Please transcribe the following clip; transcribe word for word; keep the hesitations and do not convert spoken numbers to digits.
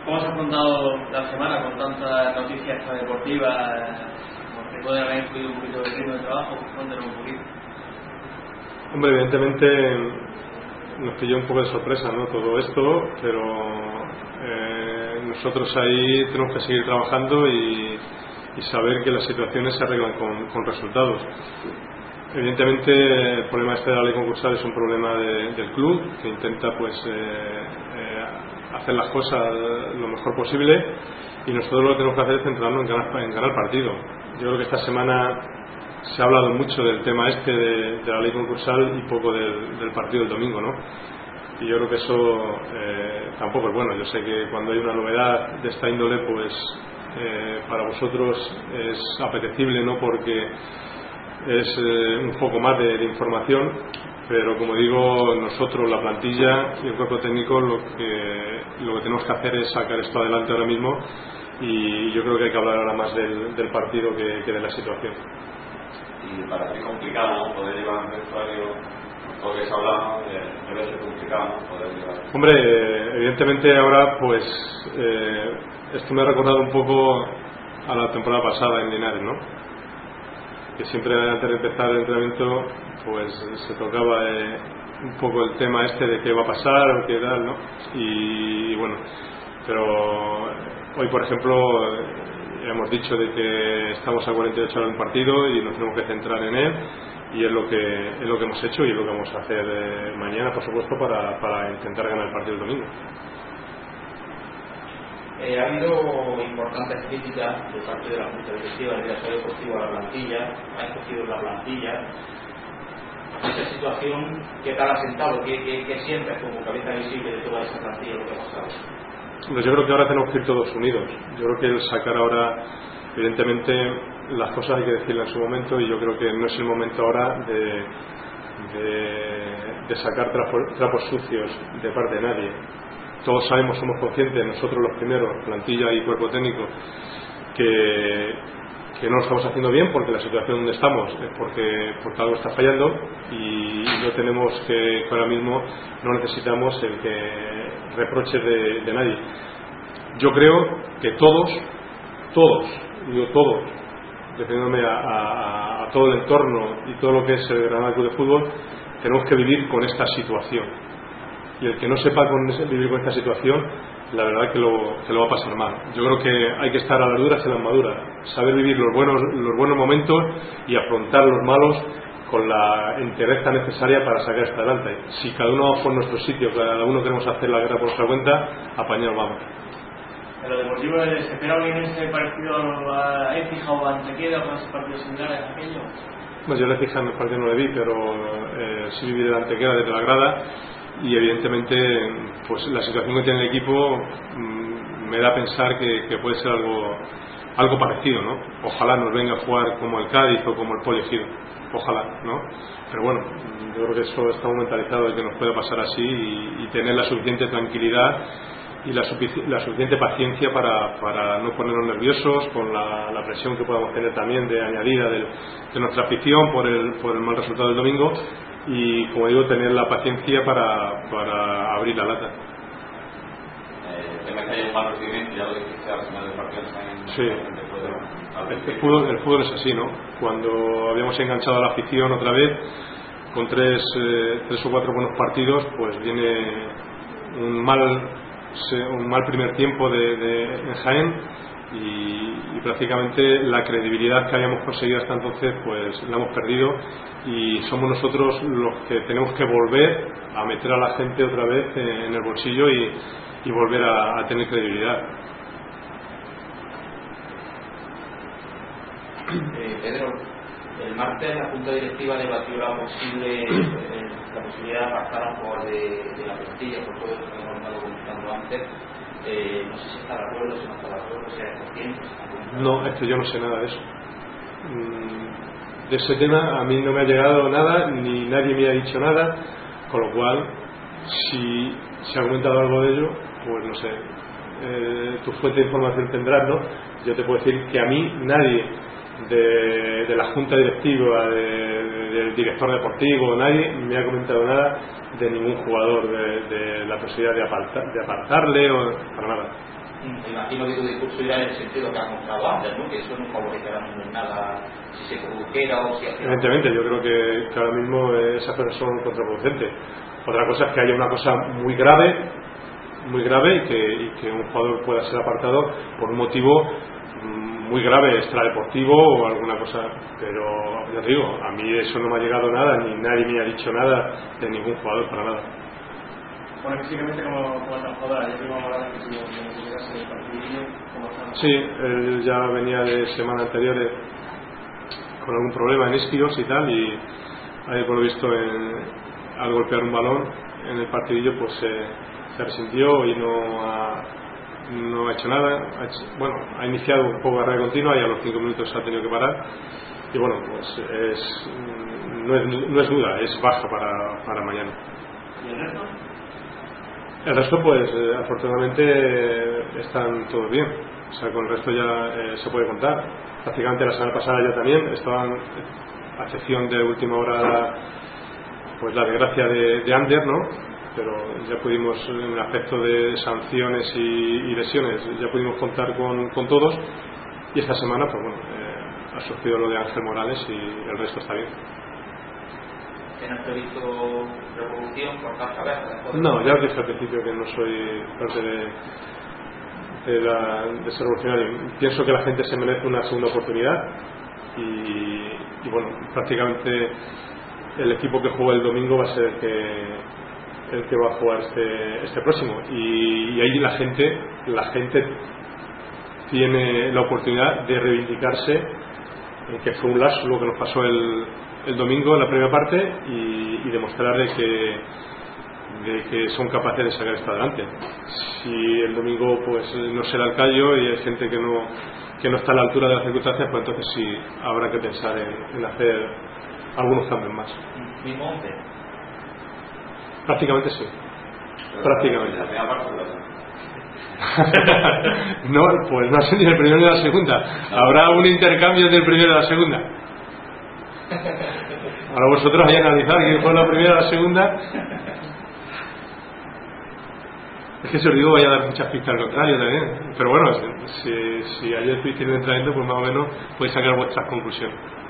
¿Cómo se ha afrontado la semana con tantas noticias extradeportivas? ¿Que puede haber influido un poquito el ritmo de trabajo? Cuéntanos un poquito. Hombre, evidentemente nos pilló un poco de sorpresa, ¿no?, todo esto, pero eh, nosotros ahí tenemos que seguir trabajando y, y saber que las situaciones se arreglan con, con resultados. Evidentemente el problema este de la ley concursal es un problema de, del club, que intenta pues eh, eh, hacer las cosas lo mejor posible, y nosotros lo que tenemos que hacer es centrarnos en ganar, en ganar partido. Yo creo que esta semana se ha hablado mucho del tema este de, de la ley concursal y poco del, del partido del domingo, ¿no? Y yo creo que eso eh, tampoco es bueno. Yo sé que cuando hay una novedad de esta índole, pues eh, para vosotros es apetecible, ¿no?, porque es eh, un poco más de, de información, pero como digo, nosotros, la plantilla y el cuerpo técnico, lo que, lo que tenemos que hacer es sacar esto adelante ahora mismo, y yo creo que hay que hablar ahora más del, del partido que, que de la situación. Y para ti es complicado poder llevar un vestuario, todo lo que se ha hablado, debe ser complicado poder llevar. Hombre, evidentemente ahora pues eh, esto me ha recordado un poco a la temporada pasada en Linares, ¿no?, que siempre antes de empezar el entrenamiento pues se tocaba eh, un poco el tema este de qué va a pasar o qué tal, ¿no? Y, y bueno, pero hoy por ejemplo hemos dicho de que estamos a cuarenta y ocho horas del partido y nos tenemos que centrar en él, y es lo que es lo que hemos hecho y es lo que vamos a hacer eh, mañana, por supuesto, para, para intentar ganar el partido el domingo. Eh, ha habido importantes críticas de parte de la Junta Directiva del Directorio Deportivo a la plantilla, ha escogido la plantilla. Esa situación, ¿qué tal ha sentado? ¿Qué, qué, qué sientes como cabeza visible de toda esa plantilla, lo que ha pasado? Pues yo creo que ahora tenemos que ir todos unidos. Yo creo que el sacar ahora, evidentemente, las cosas hay que decirlas en su momento, y yo creo que no es el momento ahora de, de, de sacar trapos, trapos sucios de parte de nadie. Todos sabemos, somos conscientes, nosotros los primeros, plantilla y cuerpo técnico, que, que no lo estamos haciendo bien, porque la situación donde estamos es porque, porque algo está fallando, y no tenemos que, ahora mismo no necesitamos el que reproches de, de nadie. Yo creo que todos, todos, digo todos, refiriéndome a, a, a todo el entorno y todo lo que es el Granada Club de Fútbol, tenemos que vivir con esta situación. Y el que no sepa con ese, vivir con esta situación, la verdad que lo, que lo va a pasar mal. Yo creo que hay que estar a las duras y a las maduras, saber vivir los buenos, los buenos momentos y afrontar los malos con la entereza necesaria para sacar esto adelante. Si cada uno va por nuestro sitio, cada uno queremos hacer la guerra por nuestra cuenta, apañados vamos. ¿En lo deportivo se espera bien ese partido a Écija o a Antequera, o más partidos similares a aquello? Pues yo la Écija en el partido no le vi, pero eh, sí viví de la Antequera, desde la grada, y evidentemente pues la situación que tiene el equipo mmm, me da a pensar que, que puede ser algo algo parecido, ¿no? Ojalá nos venga a jugar como el Cádiz o como el Poliegido, ojalá, ¿no? Pero bueno, yo creo que eso estamos mentalizados de que nos pueda pasar así, y, y tener la suficiente tranquilidad y la, la suficiente paciencia para, para no ponernos nerviosos con la, la presión que podamos tener también de añadida de, de nuestra afición por el, por el mal resultado del domingo, y como digo, tener la paciencia para, para abrir la lata. Eh, el tema es que haya un mal recibimiento, ya lo dijiste al final del partido. En, sí, en el, el, fútbol, el fútbol es así, ¿no? Cuando habíamos enganchado a la afición otra vez con tres, eh, tres o cuatro buenos partidos, pues viene un mal un mal primer tiempo de, de, en Jaén, y, y prácticamente la credibilidad que habíamos conseguido hasta entonces pues la hemos perdido, y somos nosotros los que tenemos que volver a meter a la gente otra vez en el bolsillo y, y volver a, a tener credibilidad. Eh, Pedro, el martes la Junta Directiva debatió la posible eh, la posibilidad de apartar a un jugador de, de la plantilla por todo lo que hemos estado comentando antes. Eh, no sé si está de acuerdo, si no está de acuerdo, si es consciente. No, es que yo no sé nada de eso. De ese tema a mí no me ha llegado nada, ni nadie me ha dicho nada, con lo cual, si se ha comentado algo de ello, pues no sé, eh, tu fuente de información tendrás, ¿no? Yo te puedo decir que a mí nadie de, de la junta directiva, de, de, del director deportivo, nadie me ha comentado nada de ningún jugador, de, de la posibilidad de, apartar, de apartarle o para nada. imagino que tu discurso irá en el sentido que has mostrado antes, ¿no? Que eso no favorecerá en nada si se produjera o si hacía... Evidentemente, yo creo que, que ahora mismo esas cosas son contraproducentes. Otra cosa es que haya una cosa muy grave, muy grave y que, y que un jugador pueda ser apartado por un motivo muy grave, extradeportivo o alguna cosa, pero ya digo, a mí eso no me ha llegado nada, ni nadie me ha dicho nada de ningún jugador para nada. Bueno, físicamente como, como está jugador, ayer vimos hablar que si llegase el partidillo, ¿cómo está? Sí, él ya venía de semanas anteriores con algún problema en isquios y tal, y ayer por lo visto en, al golpear un balón en el partidillo pues eh, se resintió y no ha, no ha hecho nada, ha hecho, bueno, ha iniciado un poco de carrera continua y a los cinco minutos ha tenido que parar y bueno, pues es, no, es, no es duda, es baja para, para mañana. ¿Y el resto? El resto pues eh, afortunadamente eh, están todos bien, o sea con el resto ya eh, se puede contar. Prácticamente la semana pasada ya también estaban, a excepción de última hora, pues la desgracia de, de Ander, ¿no? Pero ya pudimos, en el aspecto de sanciones y, y lesiones, ya pudimos contar con, con todos, y esta semana pues bueno, eh, ha surgido lo de Ángel Morales y el resto está bien. ¿Tienes previsto revolución, cortar cabezas? No, ya os dije al principio que no soy parte de, de, la, de ser revolucionario. Pienso que la gente se merece una segunda oportunidad y, y bueno, prácticamente el equipo que juega el domingo va a ser el que el que va a jugar este, este próximo y, y ahí la gente la gente tiene la oportunidad de reivindicarse en que fue un lazo lo que nos pasó el, el domingo en la primera parte y, y demostrar de que, de que son capaces de sacar esto adelante. Si el domingo pues no será el callo y hay gente que no que no está a la altura de las circunstancias, pues entonces sí habrá que pensar en, en hacer algunos cambios más. ¿Mismo once? Prácticamente sí. Prácticamente. La primera parte No, pues no sé ni el primero ni la segunda. Habrá un intercambio entre el primero y la segunda. Ahora vosotros hay que analizar quién fue la primera y la segunda. Es que si os digo voy a dar muchas pistas al contrario también. Pero bueno, si, si ayer tuvisteis un entrenamiento, pues más o menos podéis sacar vuestras conclusiones.